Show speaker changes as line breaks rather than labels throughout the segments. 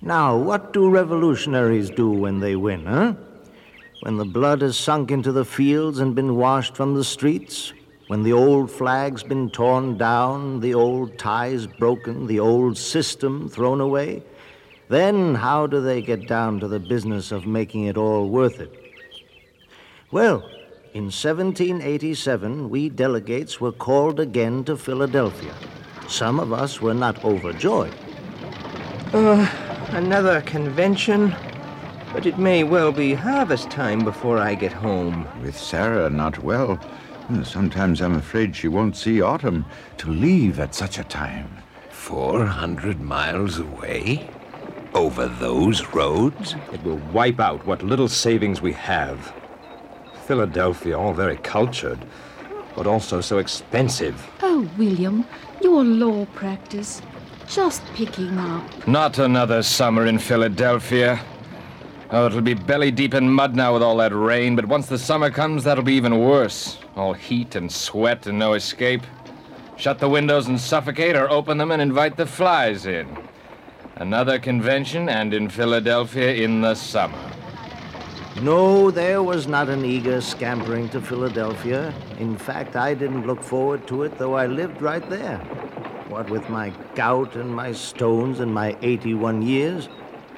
Now, what do revolutionaries do when they win, huh? When the blood has sunk into the fields and been washed from the streets, when the old flag's been torn down, the old ties broken, the old system thrown away, then how do they get down to the business of making it all worth it? Well, in 1787, we delegates were called again to Philadelphia. Some of us were not overjoyed.
Another convention? But it may well be harvest time before I get home.
With Sarah not well, sometimes I'm afraid she won't see autumn. To leave at such a time.
400 miles away? Over those roads?
It will wipe out what little savings we have. Philadelphia, all very cultured, but also so expensive.
Oh, William, your law practice. Just picking up.
Not another summer in Philadelphia. Oh, it'll be belly deep in mud now with all that rain, but once the summer comes, that'll be even worse. All heat and sweat and no escape. Shut the windows and suffocate, or open them and invite the flies in. Another convention, and in Philadelphia in the summer.
No, there was not an eager scampering to Philadelphia. In fact, I didn't look forward to it, though I lived right there. What with my gout and my stones and my 81 years.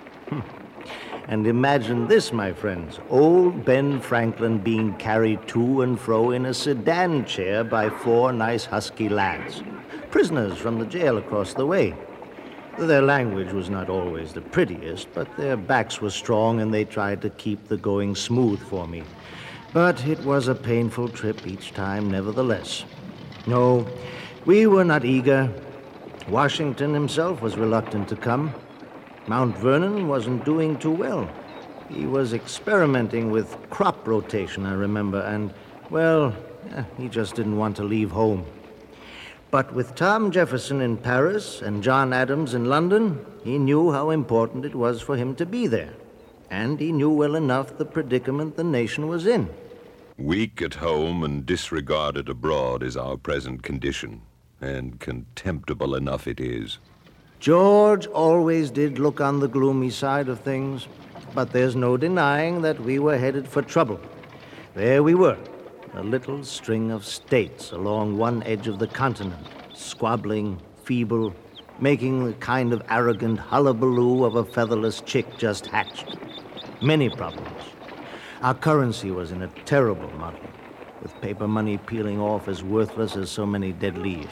And imagine this, my friends. Old Ben Franklin being carried to and fro in a sedan chair by 4 nice husky lads, prisoners from the jail across the way. Their language was not always the prettiest, but their backs were strong and they tried to keep the going smooth for me. But it was a painful trip each time, nevertheless. No, we were not eager. Washington himself was reluctant to come. Mount Vernon wasn't doing too well. He was experimenting with crop rotation, I remember, and, well, he just didn't want to leave home. But with Tom Jefferson in Paris and John Adams in London, he knew how important it was for him to be there. And he knew well enough the predicament the nation was in.
Weak at home and disregarded abroad is our present condition, and contemptible enough it is.
George always did look on the gloomy side of things, but there's no denying that we were headed for trouble. There we were, a little string of states along one edge of the continent, squabbling, feeble, making the kind of arrogant hullabaloo of a featherless chick just hatched. Many problems. Our currency was in a terrible muddle, with paper money peeling off as worthless as so many dead leaves.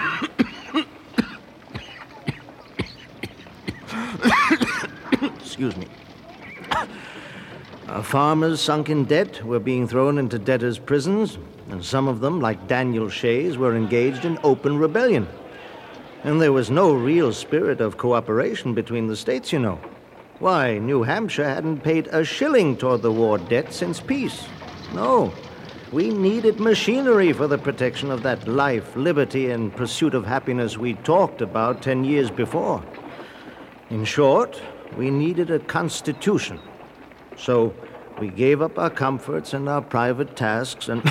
Excuse me. Our farmers sunk in debt were being thrown into debtors' prisons, and some of them, like Daniel Shays, were engaged in open rebellion. And there was no real spirit of cooperation between the states, you know. Why, New Hampshire hadn't paid a shilling toward the war debt since peace. No, we needed machinery for the protection of that life, liberty, and pursuit of happiness we talked about 10 years before. In short, we needed a constitution. So we gave up our comforts and our private tasks and...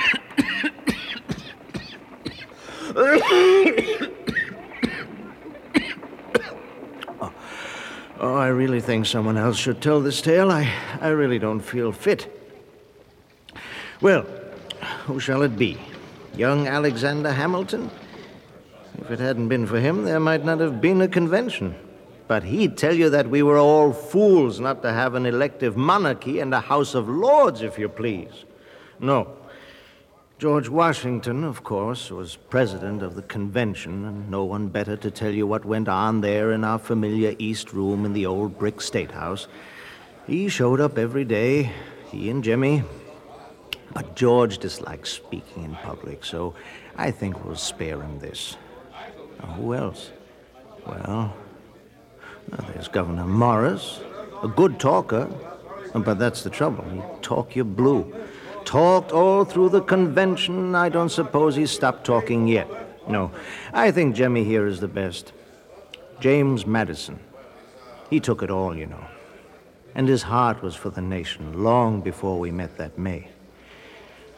Oh, I really think someone else should tell this tale. I really don't feel fit. Well, who shall it be? Young Alexander Hamilton? If it hadn't been for him, there might not have been a convention. But he'd tell you that we were all fools not to have an elective monarchy and a House of Lords, if you please. No. George Washington, of course, was president of the convention, and no one better to tell you what went on there in our familiar East Room in the old brick State House. He showed up every day, he and Jimmy. But George dislikes speaking in public, so I think we'll spare him this. Now, who else? Well, there's Governor Morris, a good talker, but that's the trouble. He'd talk you blue. Talked all through the convention. I don't suppose he's stopped talking yet. No, I think Jemmy here is the best. James Madison. He took it all, you know. And his heart was for the nation long before we met that May.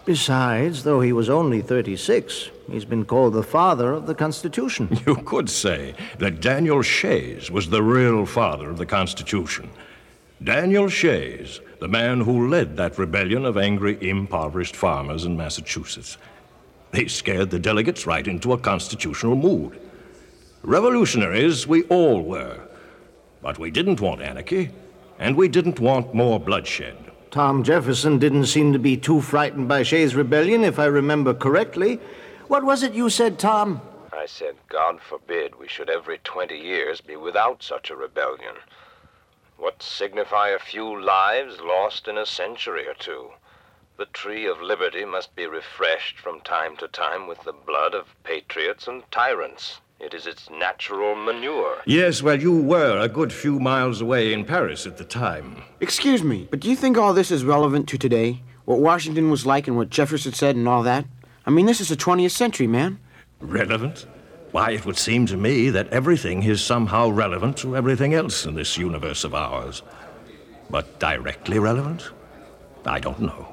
Besides, though he was only 36, he's been called the father of the Constitution.
You could say that Daniel Shays was the real father of the Constitution. Daniel Shays, the man who led that rebellion of angry, impoverished farmers in Massachusetts. They scared the delegates right into a constitutional mood. Revolutionaries we all were. But we didn't want anarchy, and we didn't want more bloodshed.
Tom Jefferson didn't seem to be too frightened by Shays' rebellion, if I remember correctly. What was it you said, Tom?
I said, God forbid we should every 20 years be without such a rebellion. What signify a few lives lost in a century or two? The tree of liberty must be refreshed from time to time with the blood of patriots and tyrants. It is its natural manure.
Yes, well, you were a good few miles away in Paris at the time.
Excuse me, but do you think all this is relevant to today? What Washington was like and what Jefferson said and all that? I mean, this is the 20th century, man.
Relevant? Why, it would seem to me that everything is somehow relevant to everything else in this universe of ours. But directly relevant? I don't know.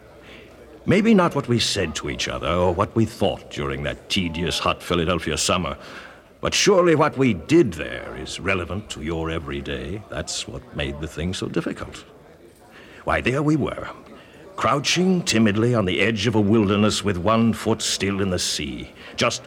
Maybe not what we said to each other or what we thought during that tedious, hot Philadelphia summer, but surely what we did there is relevant to your everyday. That's what made the thing so difficult. Why, there we were, crouching timidly on the edge of a wilderness with one foot still in the sea. Just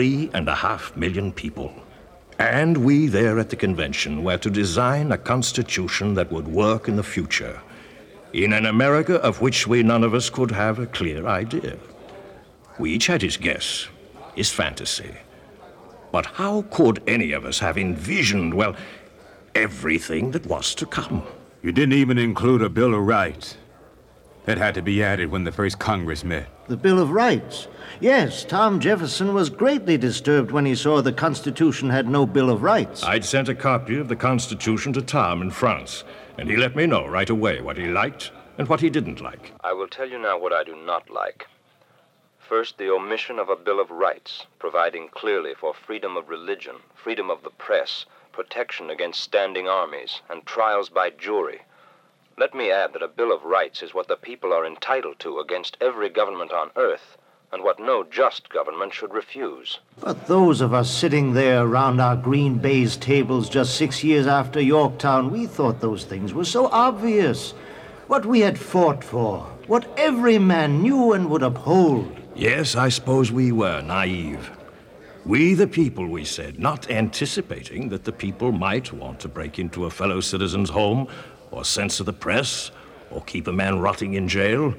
3.5 million people. And we there at the convention were to design a constitution that would work in the future, in an America of which we none of us could have a clear idea. We each had his guess, his fantasy. But how could any of us have envisioned, well, everything that was to come?
You didn't even include a Bill of Rights. That had to be added when the first Congress met.
The Bill of Rights. Yes, Tom Jefferson was greatly disturbed when he saw the Constitution had no Bill of Rights.
I'd sent a copy of the Constitution to Tom in France, and he let me know right away what he liked and what he didn't like.
I will tell you now what I do not like. First, the omission of a Bill of Rights, providing clearly for freedom of religion, freedom of the press, protection against standing armies, and trials by jury. Let me add that a Bill of Rights is what the people are entitled to against every government on earth, and what no just government should refuse.
But those of us sitting there around our green baize tables just 6 years after Yorktown, we thought those things were so obvious. What we had fought for, what every man knew and would uphold.
Yes, I suppose we were naive. We the people, we said, not anticipating that the people might want to break into a fellow citizen's home, or censor the press, or keep a man rotting in jail.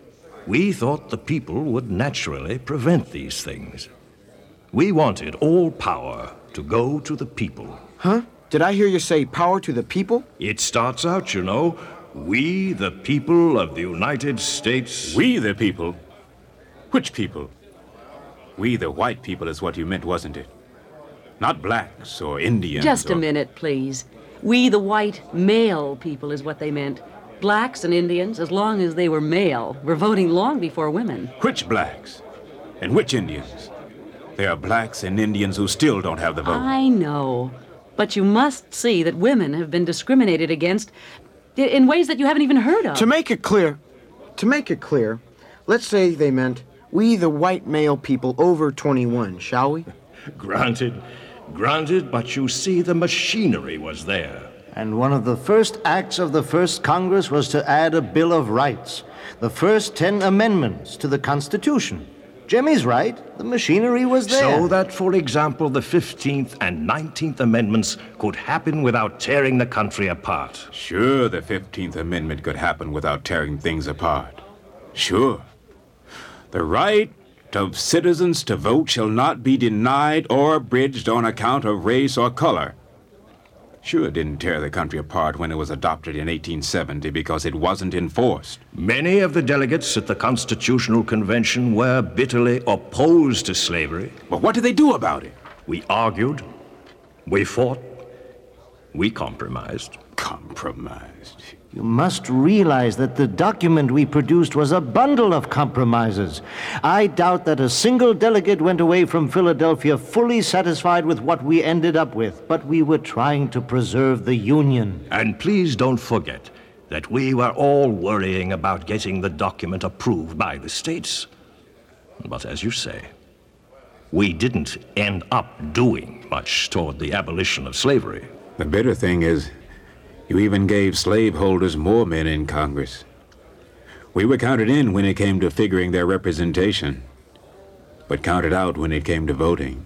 We thought the people would naturally prevent these things. We wanted all power to go to the people.
Huh? Did I hear you say power to the people?
It starts out, you know, we the people of the United States.
We the people? Which people? We the white people is what you meant, wasn't it? Not blacks or Indians.
Just a minute, please. We the white male people is what they meant. Blacks and Indians, as long as they were male, were voting long before women.
Which blacks? And which Indians? There are blacks and Indians who still don't have the vote.
I know. But you must see that women have been discriminated against in ways that you haven't even heard of.
To make it clear, let's say they meant we the white male people over 21, shall we?
Granted, but you see the machinery was there.
And one of the first acts of the first Congress was to add a Bill of Rights, the first 10 amendments to the Constitution. Jimmy's right, the machinery was there.
So that, for example, the 15th and 19th Amendments could happen without tearing the country apart.
Sure, the 15th Amendment could happen without tearing things apart. Sure. The right of citizens to vote shall not be denied or abridged on account of race or color. Sure, it didn't tear the country apart when it was adopted in 1870 because it wasn't enforced.
Many of the delegates at the Constitutional Convention were bitterly opposed to slavery.
But what did they do about it?
We argued. We fought. We compromised.
Compromised?
You must realize that the document we produced was a bundle of compromises. I doubt that a single delegate went away from Philadelphia fully satisfied with what we ended up with, but we were trying to preserve the Union.
And please don't forget, that we were all worrying about getting the document approved by the states. But as you say, we didn't end up doing much toward the abolition of slavery.
The bitter thing is, you even gave slaveholders more men in Congress. We were counted in when it came to figuring their representation, but counted out when it came to voting.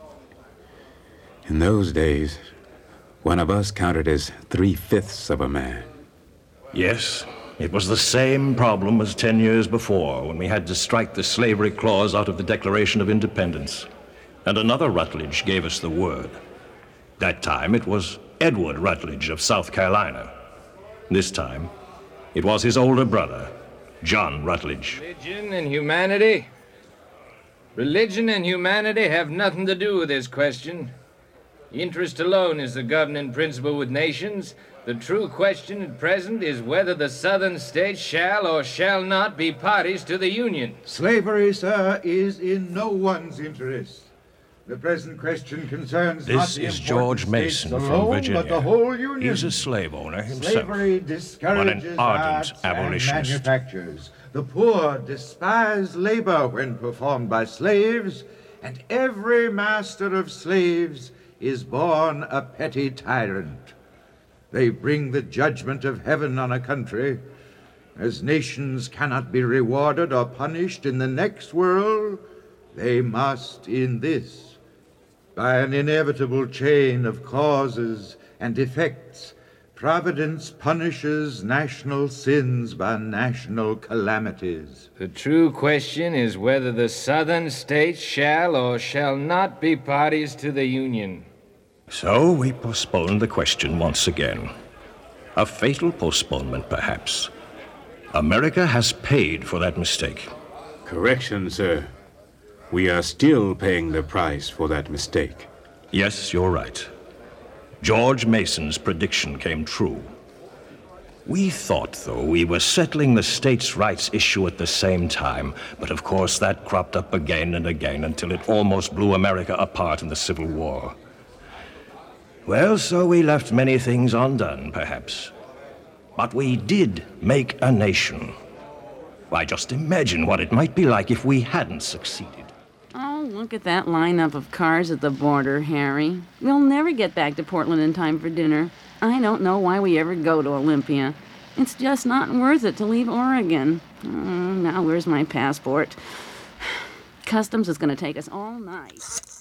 In those days, one of us counted as 3/5 of a man.
Yes, it was the same problem as 10 years before, when we had to strike the slavery clause out of the Declaration of Independence. And another Rutledge gave us the word. That time it was Edward Rutledge of South Carolina. This time, it was his older brother, John Rutledge.
Religion and humanity? Religion and humanity have nothing to do with this question. Interest alone is the governing principle with nations. The true question at present is whether the southern states shall or shall not be parties to the Union.
Slavery, sir, is in no one's interest. The present question concerns not
This
the
is George
important
Mason
states
from
alone,
Virginia.
but the whole Union.
He's a slave owner himself,
Slavery
but
discourages
an ardent
arts
abolitionist.
and manufactures. The poor despise labor when performed by slaves, and every master of slaves is born a petty tyrant. They bring the judgment of heaven on a country. As nations cannot be rewarded or punished in the next world, they must in this. By an inevitable chain of causes and effects, Providence punishes national sins by national calamities.
The true question is whether the southern states shall or shall not be parties to the Union.
So we postponed the question once again. A fatal postponement, perhaps. America has paid for that mistake.
Correction, sir. We are still paying the price for that mistake.
Yes, you're right. George Mason's prediction came true. We thought, though, we were settling the states' rights issue at the same time, but of course that cropped up again and again until it almost blew America apart in the Civil War. Well, so we left many things undone, perhaps. But we did make a nation. Why, just imagine what it might be like if we hadn't succeeded.
Oh, look at that lineup of cars at the border, Harry. We'll never get back to Portland in time for dinner. I don't know why we ever go to Olympia. It's just not worth it to leave Oregon. Now where's my passport? Customs is going to take us all night.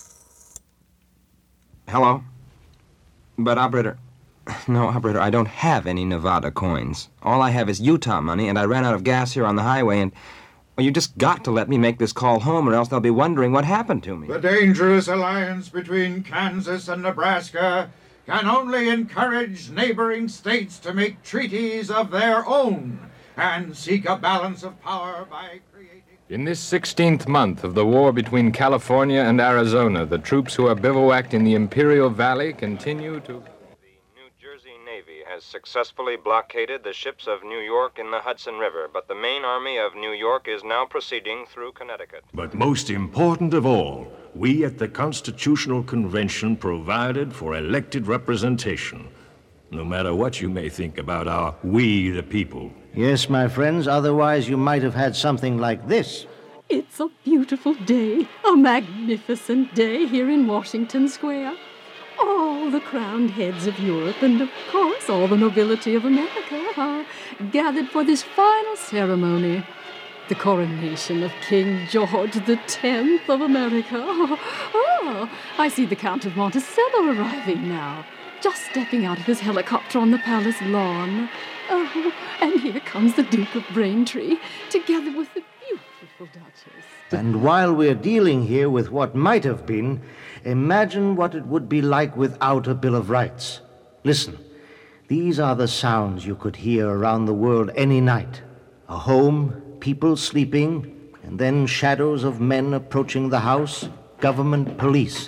Hello? But, operator, I don't have any Nevada coins. All I have is Utah money, and I ran out of gas here on the highway, and... Well, you just got to let me make this call home, or else they'll be wondering what happened to me.
The dangerous alliance between Kansas and Nebraska can only encourage neighboring states to make treaties of their own and seek a balance of power by creating...
In this 16th month of the war between California and Arizona, the troops who are bivouacked in the Imperial Valley continue to...
The New Jersey Navy has successfully blockaded the ships of New York in the Hudson River, but the main army of New York is now proceeding through Connecticut.
But most important of all, we at the Constitutional Convention provided for elected representation. No matter what you may think about our we the people.
Yes, my friends, otherwise you might have had something like this.
It's a beautiful day, a magnificent day here in Washington Square. All the crowned heads of Europe and, of course, all the nobility of America are gathered for this final ceremony, the coronation of King George X of America. Oh, I see the Count of Monticello arriving now, just stepping out of his helicopter on the palace lawn. Oh, and here comes the Duke of Braintree, together with the beautiful Duchess.
And while we're dealing here with what might have been, imagine what it would be like without a Bill of Rights. Listen, these are the sounds you could hear around the world any night. A home, people sleeping, and then shadows of men approaching the house, government, police.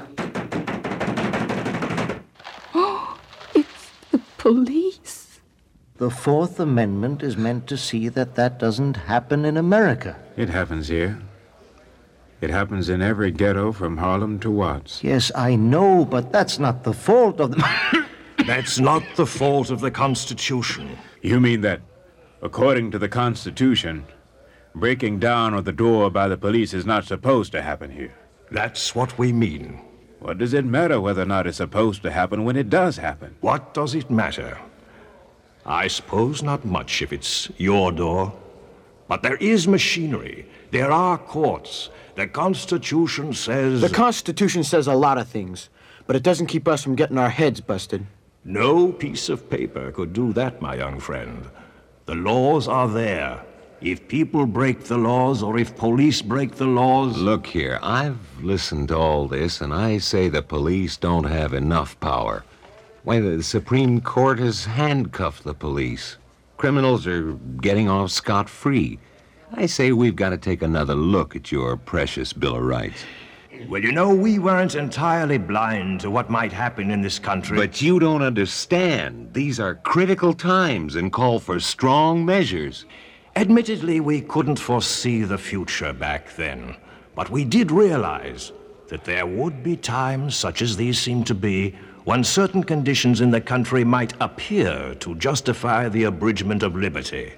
Oh, it's the police.
The Fourth Amendment is meant to see that that doesn't happen in America.
It happens here. It happens in every ghetto from Harlem to Watts.
Yes, I know, but that's not the fault of the...
That's not the fault of the Constitution.
You mean that, according to the Constitution, breaking down of the door by the police is not supposed to happen here?
That's what we mean.
What does it matter whether or not it's supposed to happen when it does happen?
What does it matter? I suppose not much if it's your door. But there is machinery. There are courts. The Constitution says...
The Constitution says a lot of things, but it doesn't keep us from getting our heads busted.
No piece of paper could do that, my young friend. The laws are there. If people break the laws, or if police break the laws...
Look here, I've listened to all this, and I say the police don't have enough power. Why, the Supreme Court has handcuffed the police. Criminals are getting off scot-free. I say we've got to take another look at your precious Bill of Rights.
Well, you know, we weren't entirely blind to what might happen in this country.
But you don't understand. These are critical times and call for strong measures.
Admittedly, we couldn't foresee the future back then, but we did realize that there would be times, such as these seem to be, when certain conditions in the country might appear to justify the abridgment of liberty.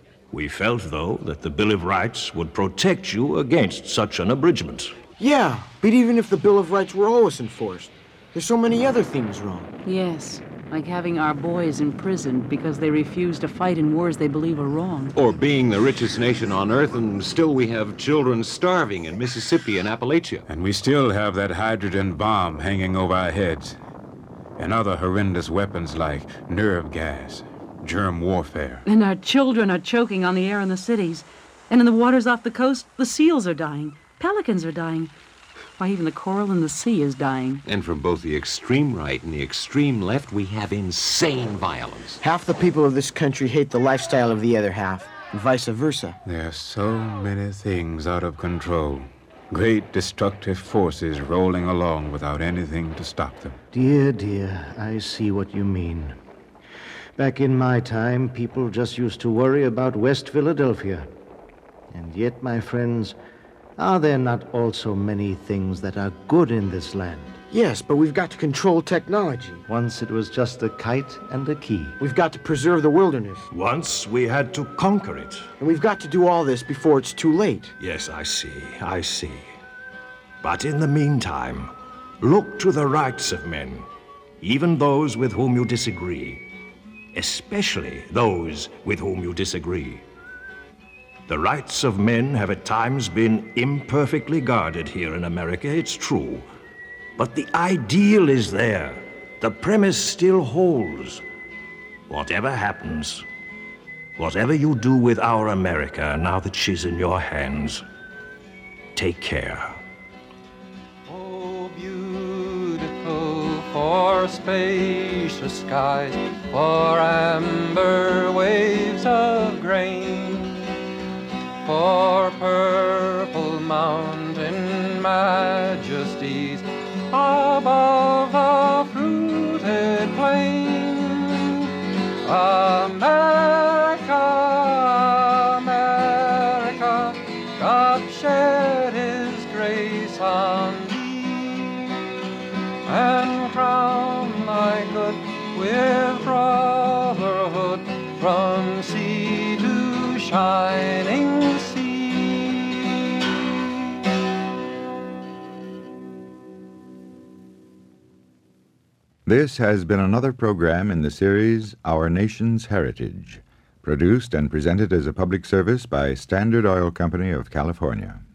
We felt, though, that the Bill of Rights would protect you against such an abridgment.
Yeah, but even if the Bill of Rights were always enforced, there's so many other things wrong.
Yes, like having our boys imprisoned because they refuse to fight in wars they believe are wrong.
Or being the richest nation on earth, and still we have children starving in Mississippi and Appalachia.
And we still have that hydrogen bomb hanging over our heads. And other horrendous weapons like nerve gas, germ warfare.
And our children are choking on the air in the cities. And in the waters off the coast, the seals are dying. Pelicans are dying. Why, even the coral in the sea is dying.
And from both the extreme right and the extreme left, we have insane violence.
Half the people of this country hate the lifestyle of the other half, and vice versa.
There are so many things out of control. Great destructive forces rolling along without anything to stop them.
Dear, dear, I see what you mean. Back in my time, people just used to worry about West Philadelphia. And yet, my friends, are there not also many things that are good in this land?
Yes, but we've got to control technology.
Once it was just a kite and a key.
We've got to preserve the wilderness.
Once we had to conquer it.
And we've got to do all this before it's too late.
Yes, I see. But in the meantime, look to the rights of men, even those with whom you disagree, especially those with whom you disagree. The rights of men have at times been imperfectly guarded here in America, it's true. But the ideal is there. The premise still holds. Whatever happens, whatever you do with our America now that she's in your hands, take care.
Oh, beautiful for spacious skies, for amber waves of grain, for purple mountain majesties above a fruited plain. America, America, God shed His grace on thee, and crown thy good with brotherhood from sea to shining sea.
This has been another program in the series Our Nation's Heritage, produced and presented as a public service by Standard Oil Company of California.